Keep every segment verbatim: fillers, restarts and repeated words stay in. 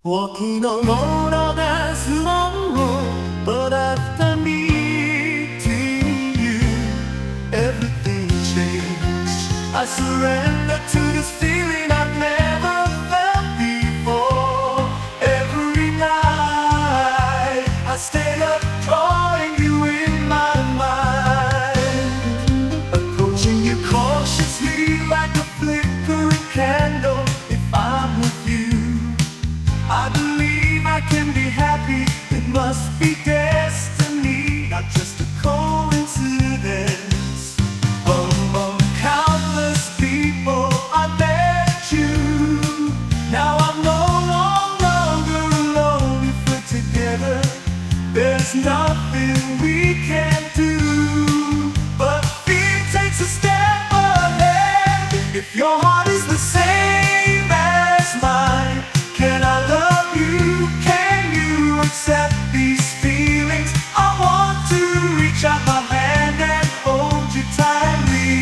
Walking alone on this long road, but after meeting you, everything changed. I surrender to this feeling I've never felt before. Every night I stay up drawing you in my mind, approaching you cautiously like a flickering candle. If I'm with you, I believe I can be happy. It must be destiny, not just a coincidence. Among countless people I met you. Now I'm no longer alone. If we're together, there's nothing we can do. But fear takes a step ahead. If your heart is the same as mine, can I love you? Can you accept these feelings? I want to reach out my hand and hold you tightly.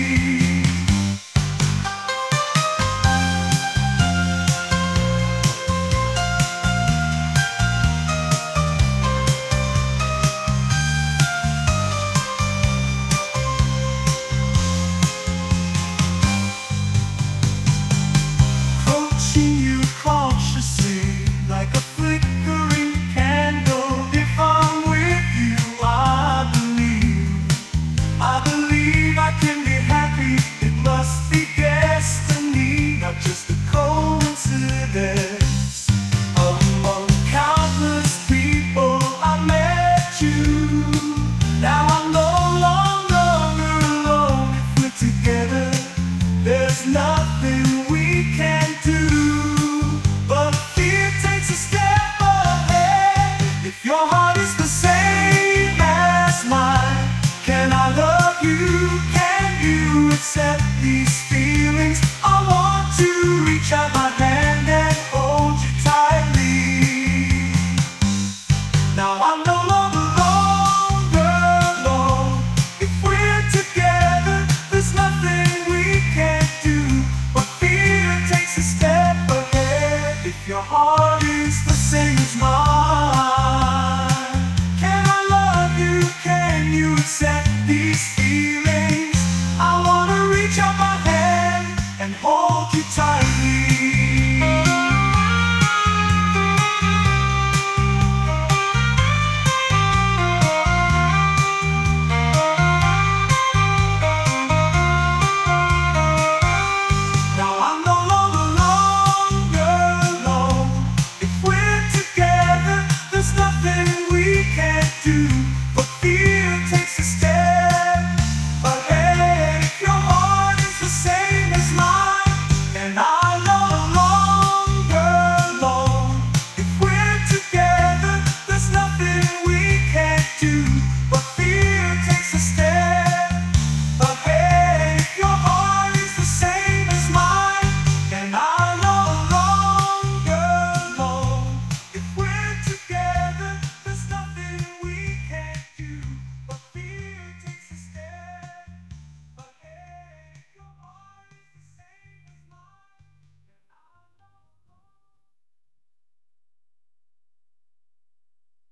Approaching you cautiously like a flickering candle. If I'm with you, I believe, I believe I can be happy. It must be destiny, not just a coincidence. Among countless people I met you. Now I'm no longer alone. If we're together, there's nothing we can do. But fear takes a step ahead. If your heart is the same as mine, can I love you? Can you accept these feelings? I want to reach out my hand and hold you tightly. Now I'm no longer longer alone. If we're together, there's nothing we can do. But fear takes a step ahead. If your heart